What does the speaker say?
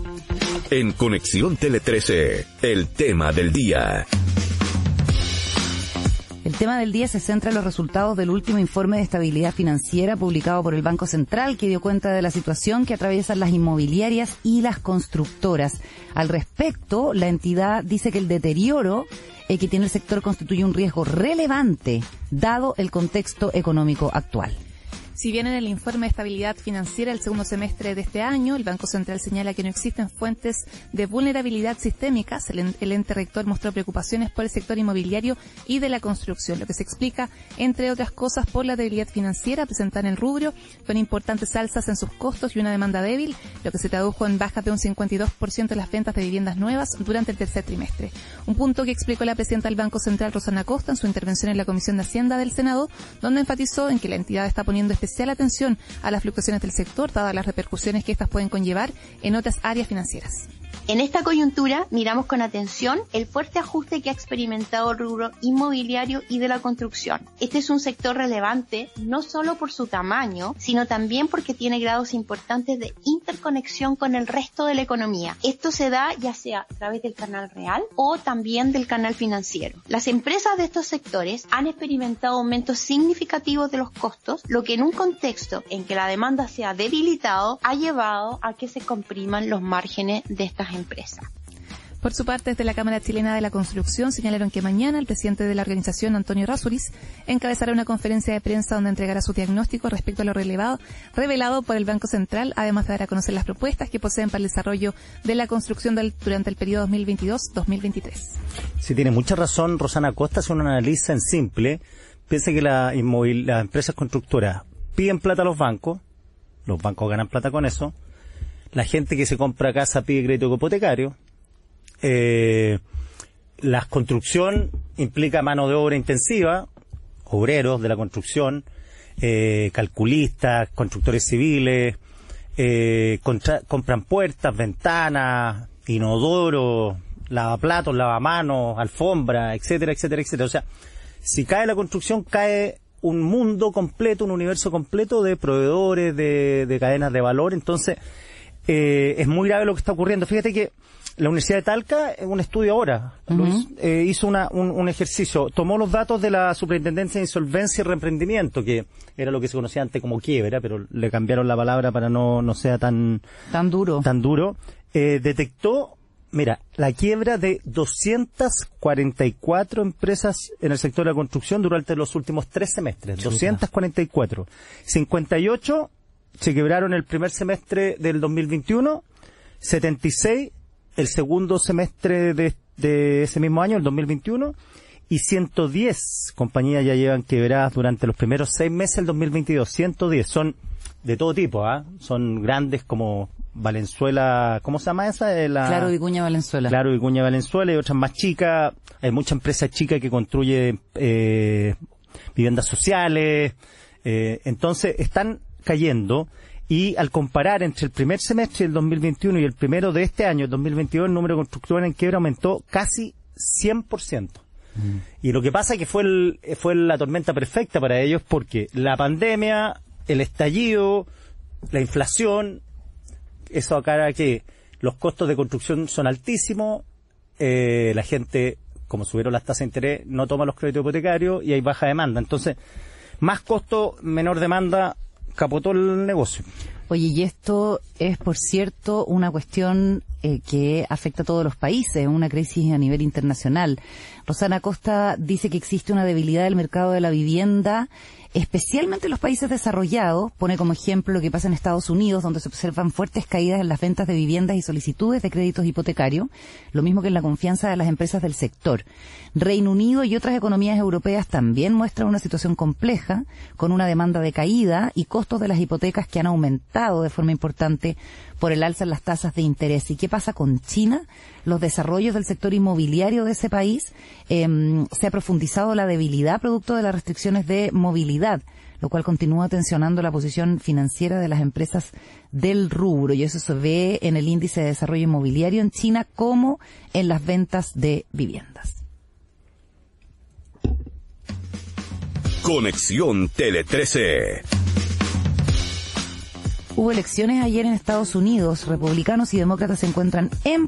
En Conexión Tele 13, el tema del día. El tema del día se centra en los resultados del último informe de estabilidad financiera publicado por el Banco Central, que dio cuenta de la situación que atraviesan las inmobiliarias y las constructoras. Al respecto, la entidad dice que el deterioro que tiene el sector constituye un riesgo relevante, dado el contexto económico actual. Si bien en el informe de estabilidad financiera del segundo semestre de este año, el Banco Central señala que no existen fuentes de vulnerabilidad sistémicas, el ente rector mostró preocupaciones por el sector inmobiliario y de la construcción, lo que se explica, entre otras cosas, por la debilidad financiera presentada en el rubro, con importantes alzas en sus costos y una demanda débil, lo que se tradujo en bajas de un 52% en las ventas de viviendas nuevas durante el tercer trimestre. Un punto que explicó la presidenta del Banco Central, Rosana Costa, en su intervención en la Comisión de Hacienda del Senado, donde enfatizó en que la entidad está poniendo especial atención a las fluctuaciones del sector, dadas las repercusiones que estas pueden conllevar en otras áreas financieras. En esta coyuntura miramos con atención el fuerte ajuste que ha experimentado el rubro inmobiliario y de la construcción. Este es un sector relevante no solo por su tamaño, sino también porque tiene grados importantes de interconexión con el resto de la economía. Esto se da ya sea a través del canal real o también del canal financiero. Las empresas de estos sectores han experimentado aumentos significativos de los costos, lo que en un contexto en que la demanda se ha debilitado ha llevado a que se compriman los márgenes de estas empresas. Por su parte, desde la Cámara Chilena de la Construcción señalaron que mañana el presidente de la organización, Antonio Errázuriz, encabezará una conferencia de prensa donde entregará su diagnóstico respecto a lo revelado por el Banco Central, además de dar a conocer las propuestas que poseen para el desarrollo de la construcción durante el periodo 2022-2023. Sí, tiene mucha razón Rosana Costa, si uno analiza en simple, piensa que las empresas constructoras piden plata a los bancos ganan plata con eso. La gente que se compra casa pide crédito hipotecario. La construcción implica mano de obra intensiva, obreros de la construcción, calculistas, constructores civiles, compran puertas, ventanas, inodoros, lavaplatos, lavamanos, alfombra, etcétera, etcétera, etcétera. O sea, si cae la construcción, cae un mundo completo, un universo completo de proveedores, de cadenas de valor. Entonces, es muy grave lo que está ocurriendo. Fíjate que la Universidad de Talca, un estudio ahora, hizo un ejercicio, tomó los datos de la Superintendencia de Insolvencia y Reemprendimiento, que era lo que se conocía antes como quiebra, pero le cambiaron la palabra para no sea tan duro. Detectó, mira, la quiebra de 244 empresas en el sector de la construcción durante los últimos 3 semestres. 244. 58 se quebraron el primer semestre del 2021, 76 el segundo semestre de ese mismo año, el 2021, y 110 compañías ya llevan quebradas durante los primeros 6 meses del 2022. 110, son de todo tipo, son grandes como Valenzuela, ¿cómo se llama esa? Claro, Vicuña Valenzuela. Claro, Vicuña Valenzuela, y otras más chicas. Hay mucha empresa chica que construye viviendas sociales. Entonces, están cayendo, y al comparar entre el primer semestre del 2021 y el primero de este año, el 2022, el número de constructores en quiebra aumentó casi 100%. Y lo que pasa es que fue la tormenta perfecta para ellos, porque la pandemia, el estallido, la inflación, eso aclara que los costos de construcción son altísimos, la gente, como subieron las tasas de interés, no toma los créditos hipotecarios y hay baja demanda. Entonces, más costo, menor demanda, capotó el negocio. Oye, y esto es, por cierto, una cuestión que afecta a todos los países, una crisis a nivel internacional. Rosana Costa dice que existe una debilidad del mercado de la vivienda, especialmente en los países desarrollados. Pone como ejemplo lo que pasa en Estados Unidos, donde se observan fuertes caídas en las ventas de viviendas y solicitudes de créditos hipotecarios, lo mismo que en la confianza de las empresas del sector. Reino Unido y otras economías europeas también muestran una situación compleja, con una demanda de caída y costos de las hipotecas que han aumentado de forma importante por el alza en las tasas de interés. ¿Y qué pasa con China? Los desarrollos del sector inmobiliario de ese país, se ha profundizado la debilidad producto de las restricciones de movilidad, lo cual continúa tensionando la posición financiera de las empresas del rubro, y eso se ve en el índice de desarrollo inmobiliario en China como en las ventas de viviendas. Conexión Tele 13. Hubo elecciones ayer en Estados Unidos. Republicanos y demócratas se encuentran en